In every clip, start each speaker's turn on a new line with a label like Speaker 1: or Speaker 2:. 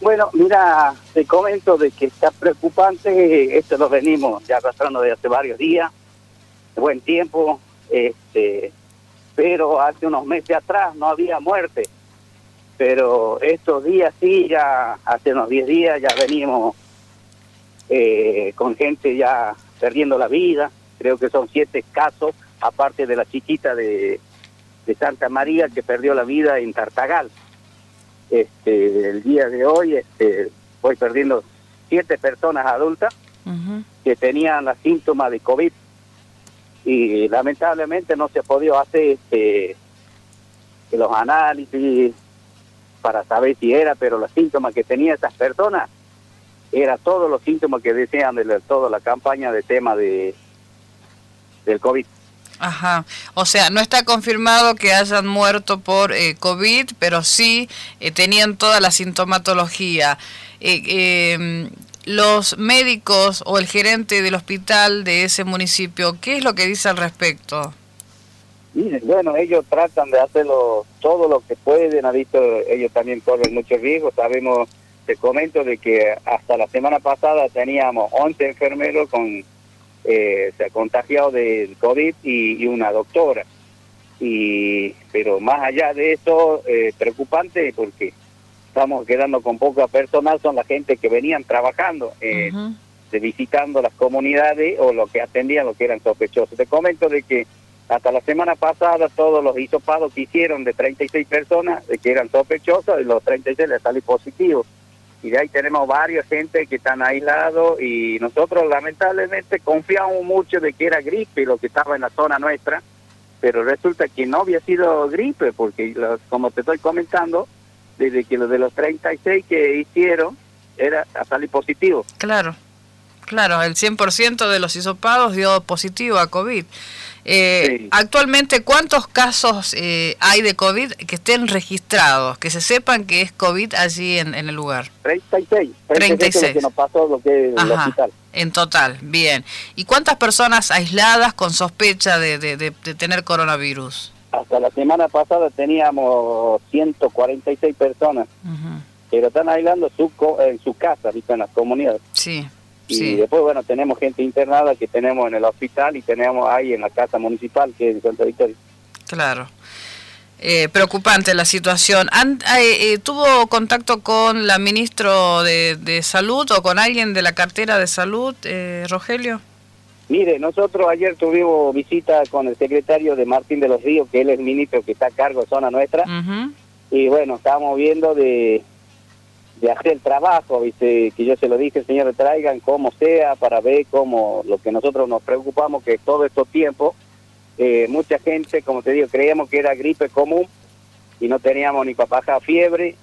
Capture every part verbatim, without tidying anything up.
Speaker 1: Bueno, mira, te comento de que está preocupante, esto lo venimos ya arrastrando desde hace varios días, de buen tiempo, este, pero hace unos meses atrás no había muerte, pero estos días sí, ya hace unos diez días ya venimos eh, con gente ya perdiendo la vida, creo que son siete casos, aparte de la chiquita de, de Santa María que perdió la vida en Tartagal. Este, el día de hoy este, voy perdiendo siete personas adultas uh-huh. que tenían los síntomas de COVID y lamentablemente no se ha podido hacer este, los análisis para saber si era, pero los síntomas que tenían esas personas eran todos los síntomas que decían de la, toda la campaña de tema de del COVID.
Speaker 2: Ajá, o sea, no está confirmado que hayan muerto por eh, COVID, pero sí eh, tenían toda la sintomatología. Eh, eh, los médicos o el gerente del hospital de ese municipio, ¿qué es lo que dice al respecto?
Speaker 1: Miren, bueno, ellos tratan de hacerlo todo lo que pueden, ha visto, ellos también corren mucho riesgo, sabemos, te comento de que hasta la semana pasada teníamos once enfermeros con Eh, se ha contagiado del COVID y, y una doctora. Y pero más allá de eso, eh, preocupante porque estamos quedando con poca personal, son la gente que venían trabajando, eh, uh-huh. de visitando las comunidades o lo que atendían, lo que eran sospechosos. Te comento de que hasta la semana pasada todos los hisopados que hicieron de treinta y seis personas, de que eran sospechosos, y los treinta y seis les salió positivos. Y de ahí tenemos varias gente que están aislados y nosotros lamentablemente confiamos mucho de que era gripe lo que estaba en la zona nuestra, pero resulta que no había sido gripe porque los, como te estoy comentando, desde que los de los treinta y seis que hicieron era a salir positivo.
Speaker 2: Claro, claro, el cien por ciento de los hisopados dio positivo a COVID. Eh, sí. Actualmente, ¿cuántos casos eh, hay de COVID que estén registrados, que se sepan que es COVID allí en, en el lugar?
Speaker 1: treinta y seis.
Speaker 2: treinta y seis.
Speaker 1: Es lo que nos pasó, lo que es el hospital.
Speaker 2: En total, bien. ¿Y cuántas personas aisladas con sospecha de, de, de, de tener coronavirus?
Speaker 1: Hasta la semana pasada teníamos ciento cuarenta y seis personas, uh-huh. pero están aislando su, en su casa, ¿viste? En las comunidades.
Speaker 2: Sí.
Speaker 1: Y
Speaker 2: sí.
Speaker 1: después, bueno, tenemos gente internada que tenemos en el hospital y tenemos ahí en la casa municipal, que es en Santa Victoria.
Speaker 2: Claro. Eh, preocupante la situación. ¿Han, eh, eh, ¿Tuvo contacto con la ministra de, de Salud o con alguien de la cartera de Salud, eh, Rogelio?
Speaker 1: Mire, nosotros ayer tuvimos visita con el secretario de Martín de los Ríos, que él es el ministro que está a cargo de zona nuestra. Uh-huh. Y bueno, estábamos viendo de... de hacer el trabajo, ¿viste? Que yo se lo dije, señor, traigan como sea para ver cómo lo que nosotros nos preocupamos, que todo estos tiempos, eh, mucha gente, como te digo, creíamos que era gripe común y no teníamos ni papaja fiebre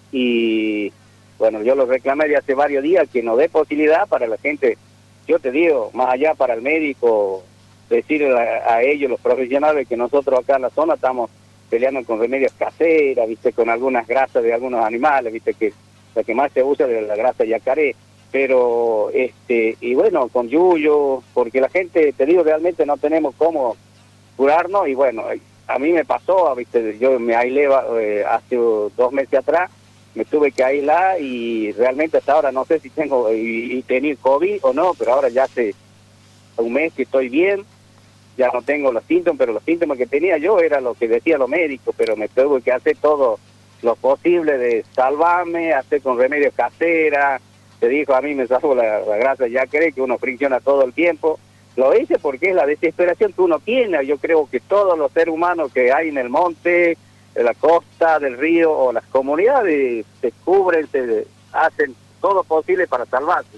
Speaker 1: y bueno, yo lo reclamé de hace varios días que nos dé posibilidad para la gente, yo te digo, más allá para el médico, decirle a, a ellos, los profesionales, que nosotros acá en la zona estamos peleando con remedios caseras, ¿viste? Con algunas grasas de algunos animales, ¿viste? Que la que más se usa de la grasa yacaré, pero este y bueno, con yuyo, porque la gente, te digo, realmente no tenemos cómo curarnos y bueno, a mí me pasó, ¿viste? Yo me aislé eh, hace dos meses atrás, me tuve que aislar y realmente hasta ahora no sé si tengo y, y tener COVID o no, pero ahora ya hace un mes que estoy bien, ya no tengo los síntomas, pero los síntomas que tenía yo era lo que decía los médicos, pero me tuve que hacer todo lo posible de salvarme, hacer con remedios caseras, te dijo, a mí me salvo la, la grasa ya cree que uno fricciona todo el tiempo, lo hice porque es la desesperación que uno tiene, yo creo que todos los seres humanos que hay en el monte, en la costa, del río o las comunidades se cubren, se hacen todo posible para salvarse,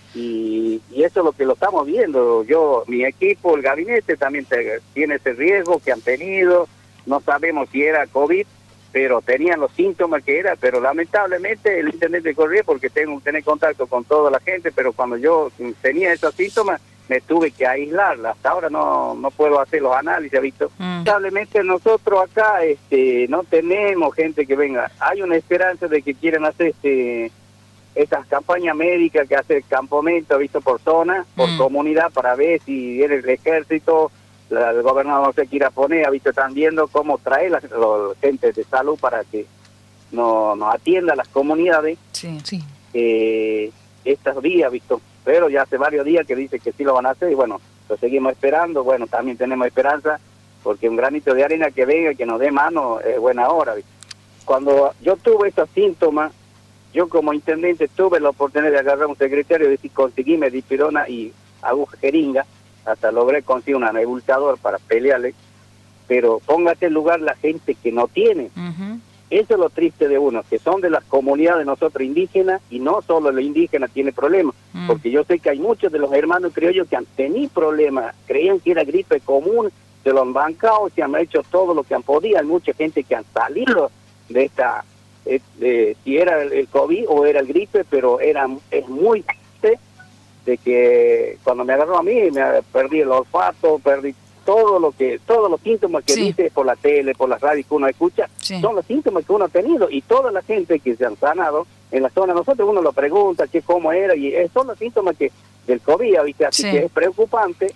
Speaker 1: y, y eso es lo que lo estamos viendo, yo, mi equipo, el gabinete también te, tiene ese riesgo que han tenido, no sabemos si era COVID, pero tenían los síntomas que era, pero lamentablemente el internet me corría porque tengo que tener contacto con toda la gente, pero cuando yo tenía esos síntomas me tuve que aislar, hasta ahora no no puedo hacer los análisis, ¿visto? Mm. Lamentablemente nosotros acá este no tenemos gente que venga, hay una esperanza de que quieran hacer este estas campañas médicas que hace el campamento, ¿visto? Por zona, por mm. comunidad, para ver si viene el ejército, el gobernador no se quiera poner, ha visto, están viendo cómo traer la, la gente de salud para que nos no atienda a las comunidades
Speaker 2: sí, sí.
Speaker 1: Eh, estos días, visto, pero ya hace varios días que dice que sí lo van a hacer y bueno, lo seguimos esperando. Bueno, también tenemos esperanza porque un granito de arena que venga y que nos dé mano es buena hora, ¿viste? Cuando yo tuve estos síntomas, yo como intendente tuve la oportunidad de agarrar un secretario y decir, conseguí dipirona y aguja jeringa, hasta logré conseguir un nebulizador para pelearle, pero póngate en lugar la gente que no tiene. Uh-huh. Eso es lo triste de uno, que son de las comunidades de nosotros indígenas, y no solo los indígenas tiene problemas, mm. porque yo sé que hay muchos de los hermanos criollos que han tenido problemas, creían que era gripe común, se lo han bancado, se han hecho todo lo que han podido. Hay mucha gente que han salido de esta, de, de, si era el, el COVID o era el gripe, pero era es muy triste de que cuando me agarró a mí, me perdí el olfato, perdí todo lo que, todos los síntomas que sí. dice por la tele, por la radio que uno escucha, sí. son los síntomas que uno ha tenido, y toda la gente que se han sanado en la zona, nosotros uno lo pregunta que cómo era, y son los síntomas que del COVID, ¿viste? Así sí. que es preocupante.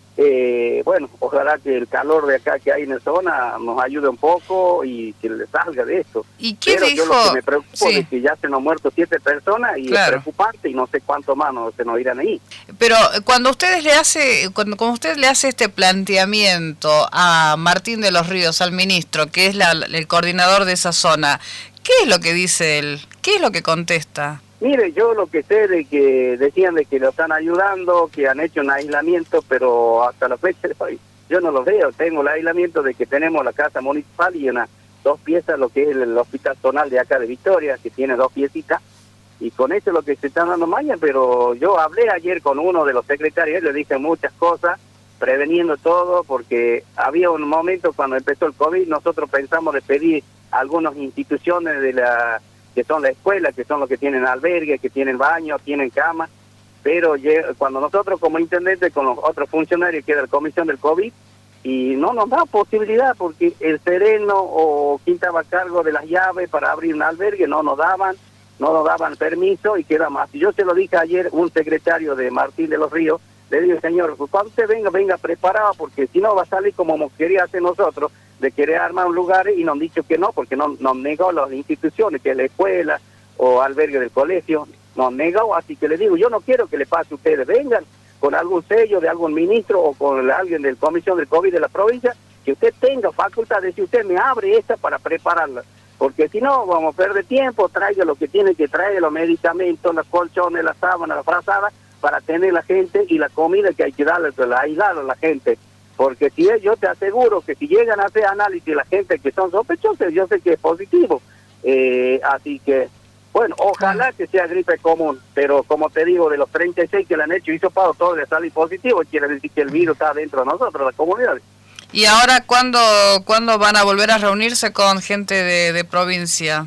Speaker 1: Eh, bueno, ojalá que el calor de acá que hay en la zona nos ayude un poco y que le salga de esto.
Speaker 2: ¿Y qué
Speaker 1: Pero
Speaker 2: dijo?
Speaker 1: yo lo que me preocupo sí. es que ya se nos han muerto siete personas y
Speaker 2: claro.
Speaker 1: es preocupante, y no sé cuántos más no, se nos irán ahí.
Speaker 2: Pero cuando ustedes le hace, cuando, cuando usted le hace este planteamiento a Martín de los Ríos, al ministro, que es la, el coordinador de esa zona, ¿qué es lo que dice él? ¿Qué es lo que contesta?
Speaker 1: Mire, yo lo que sé de que decían de que lo están ayudando, que han hecho un aislamiento, pero hasta la fecha yo no lo veo. Tengo el aislamiento de que tenemos la casa municipal y unas dos piezas, lo que es el, el hospital zonal de acá de Victoria, que tiene dos piecitas, y con eso es lo que se están dando mañana. Pero yo hablé ayer con uno de los secretarios, le dije muchas cosas, preveniendo todo, porque había un momento cuando empezó el COVID, nosotros pensamos de pedir a algunas instituciones de la... que son la escuela, que son los que tienen albergue, que tienen baño, tienen cama, pero cuando nosotros como intendente con los otros funcionarios que era la comisión del COVID, y no nos da posibilidad porque el sereno o quien estaba a cargo de las llaves para abrir un albergue no nos daban, no nos daban permiso y queda más. Y yo se lo dije ayer un secretario de Martín de los Ríos, le dije, señor, cuando usted venga, venga preparado, porque si no va a salir como quería hacer nosotros, de querer armar un lugar, y nos han dicho que no, porque no, nos negó las instituciones, que es la escuela o albergue del colegio, nos negó. Así que le digo, yo no quiero que le pase a ustedes, vengan con algún sello de algún ministro o con alguien de la comisión del COVID de la provincia, que usted tenga facultad de si usted me abre esta para prepararla, porque si no vamos a perder tiempo, traiga lo que tiene que traer, los medicamentos, los colchones, las sábanas, las frazadas, para tener la gente, y la comida que hay que darle, la aislar a la gente. Porque si yo te aseguro que si llegan a hacer análisis la gente que son sospechosos, yo sé que es positivo. Eh, así que, bueno, ojalá que sea gripe común, pero como te digo, de los treinta y seis que le han hecho hisopado, todo le sale positivo, quiere decir que el virus está dentro de nosotros, las comunidades.
Speaker 2: ¿Y ahora cuándo, cuándo van a volver a reunirse con gente de, de provincia?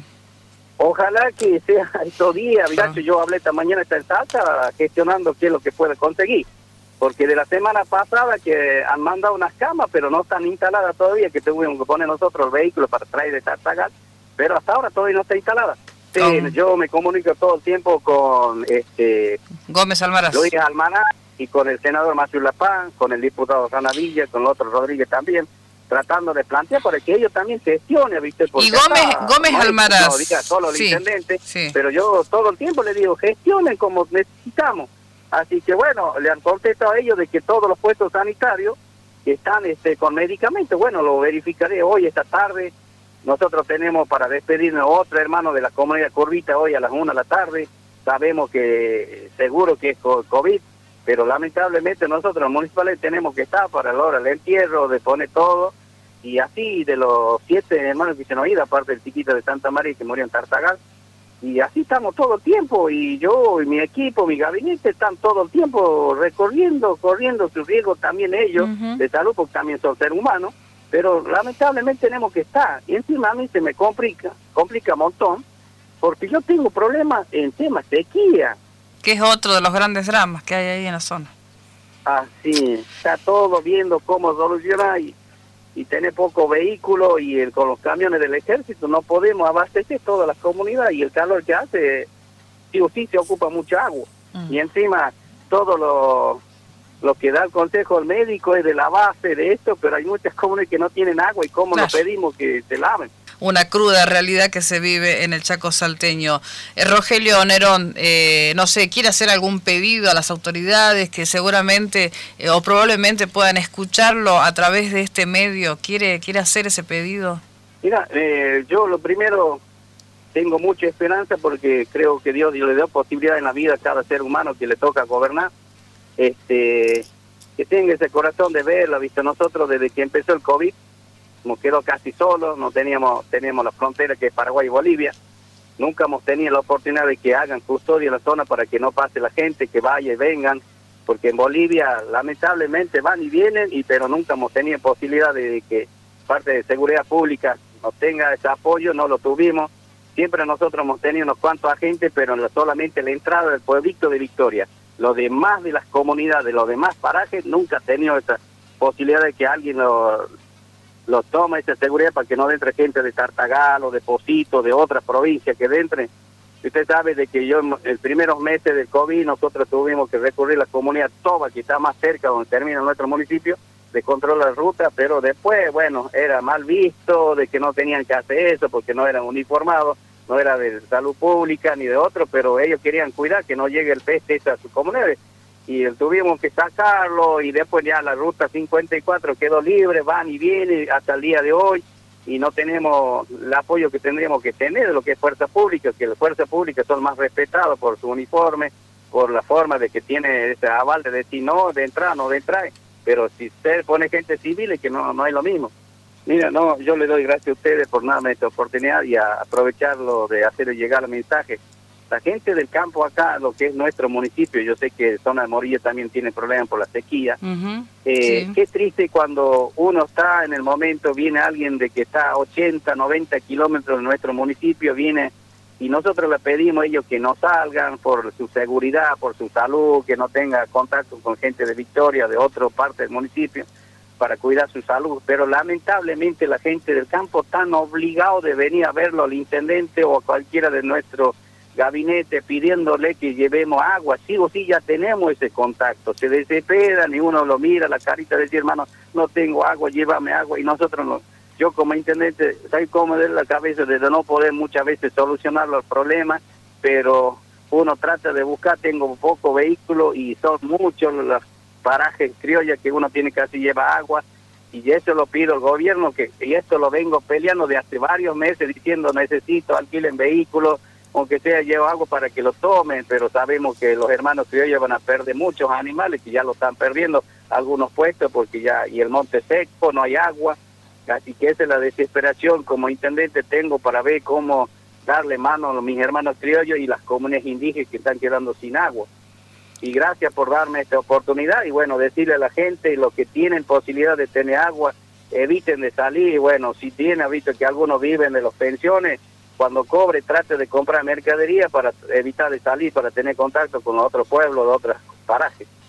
Speaker 1: Ojalá que sea estos días. Ah. Yo hablé esta mañana, está en Salta, gestionando qué es lo que puede conseguir. Porque de la semana pasada que han mandado unas camas, pero no están instaladas todavía, que tuvimos que poner nosotros el vehículo para traer de Tartagal, pero hasta ahora todavía no está instalada. Sí, um, yo me comunico todo el tiempo con este
Speaker 2: Gómez Almaraz,
Speaker 1: Luis Almaraz, y con el senador Macio Lapán, con el diputado Rana Villa, con el otro Rodríguez también, tratando de plantear para que ellos también gestionen, ¿viste? Porque
Speaker 2: y Gómez,
Speaker 1: acá,
Speaker 2: Gómez
Speaker 1: no,
Speaker 2: Almaraz,
Speaker 1: no diga solo el
Speaker 2: sí,
Speaker 1: intendente,
Speaker 2: sí.
Speaker 1: pero yo todo el tiempo le digo, gestionen como necesitamos. Así que bueno, le han contestado a ellos de que todos los puestos sanitarios que están este, con medicamentos, bueno, lo verificaré hoy, esta tarde. Nosotros tenemos para despedirnos otro hermano de la comunidad Curvita hoy a las una de la tarde. Sabemos que seguro que es COVID, pero lamentablemente nosotros los municipales tenemos que estar para la hora del entierro, de poner todo. Y así de los siete hermanos que se nos han ido, aparte del chiquito de Santa María que murió en Tartagal, y así estamos todo el tiempo, y yo y mi equipo, mi gabinete, están todo el tiempo recorriendo, corriendo su riesgo también ellos, uh-huh. de salud, porque también son seres humanos, pero lamentablemente tenemos que estar, y encima a mí se me complica, complica un montón, porque yo tengo problemas en temas de sequía.
Speaker 2: Que es otro de los grandes dramas que hay ahí en la zona.
Speaker 1: Así, está todo viendo cómo solucionar, y y tener poco vehículo, y el, con los camiones del ejército no podemos abastecer todas las comunidades, y el calor que hace, sí o sí se ocupa mucha agua. Uh-huh. Y encima todo lo, lo que da el consejo del médico es de la base de esto, pero hay muchas comunidades que no tienen agua, y cómo claro. nos pedimos que se laven.
Speaker 2: una cruda realidad que se vive en el Chaco salteño. Eh, Rogelio Nerón, eh, no sé, ¿quiere hacer algún pedido a las autoridades que seguramente eh, o probablemente puedan escucharlo a través de este medio? ¿Quiere, quiere hacer ese pedido?
Speaker 1: Mira, eh, yo lo primero, tengo mucha esperanza porque creo que Dios, Dios le dio posibilidad en la vida a cada ser humano que le toca gobernar, este, que tenga ese corazón de verlo. Visto, nosotros desde que empezó el COVID nos quedó casi solos, no teníamos, teníamos la frontera que es Paraguay y Bolivia, nunca hemos tenido la oportunidad de que hagan custodia en la zona para que no pase la gente, que vaya y vengan, porque en Bolivia lamentablemente van y vienen, y pero nunca hemos tenido posibilidad de, de que parte de seguridad pública no tenga ese apoyo, no lo tuvimos. Siempre nosotros hemos tenido unos cuantos agentes, pero en la, solamente la entrada del pueblito de Victoria. Los demás de las comunidades, los demás parajes, nunca han tenido esa posibilidad de que alguien lo, lo tome, esa seguridad, para que no entre gente de Tartagal o de Pocito, de otras provincias que entre. Usted sabe de que yo en los primeros meses del COVID nosotros tuvimos que recurrir a la comunidad Toba, que está más cerca donde termina nuestro municipio, de controlar la ruta, pero después, bueno, era mal visto, de que no tenían que hacer eso porque no eran uniformados, no era de salud pública ni de otro, pero ellos querían cuidar que no llegue el peste a sus comunidades, y tuvimos que sacarlo, y después ya la ruta cincuenta y cuatro quedó libre, van y vienen hasta el día de hoy, y no tenemos el apoyo que tendríamos que tener de lo que es fuerza pública, que las fuerzas públicas son más respetados por su uniforme, por la forma de que tiene ese aval de decir no, de entrar, no de entrar. Pero si usted pone gente civil, es que no, no es lo mismo. Mira, no, yo le doy gracias a ustedes por darme esta oportunidad y a aprovecharlo de hacer llegar el mensaje. La gente del campo acá, lo que es nuestro municipio, yo sé que zona de Morilla también tiene problemas por la sequía. Uh-huh. eh, sí. Qué triste cuando uno está en el momento, viene alguien de que está a ochenta, noventa kilómetros de nuestro municipio, viene y nosotros le pedimos a ellos que no salgan por su seguridad, por su salud, que no tenga contacto con gente de Victoria, de otra parte del municipio, para cuidar su salud. Pero lamentablemente la gente del campo están obligados de venir a verlo al intendente o a cualquiera de nuestros gabinetes pidiéndole que llevemos agua. Sí o sí ya tenemos ese contacto. Se desesperan y uno lo mira, la carita de decir, hermano, no tengo agua, llévame agua, y nosotros no. Yo como intendente soy como de la cabeza de no poder muchas veces solucionar los problemas, pero uno trata de buscar, tengo poco vehículo y son muchos los parajes criollas que uno tiene que así llevar agua, y eso lo pido al gobierno, que y esto lo vengo peleando de hace varios meses diciendo necesito alquilen vehículos, aunque sea llevo agua para que lo tomen, pero sabemos que los hermanos criollos van a perder muchos animales, que ya lo están perdiendo algunos puestos porque ya, y el monte seco, no hay agua. Así que esa es la desesperación como intendente tengo para ver cómo darle mano a mis hermanos criollos y las comunidades indígenas que están quedando sin agua. Y gracias por darme esta oportunidad, y bueno, decirle a la gente, los que tienen posibilidad de tener agua, eviten de salir. Y bueno, si tienen, visto que algunos viven de las pensiones, cuando cobre trate de comprar mercadería para evitar de salir, para tener contacto con otros pueblos de otros parajes.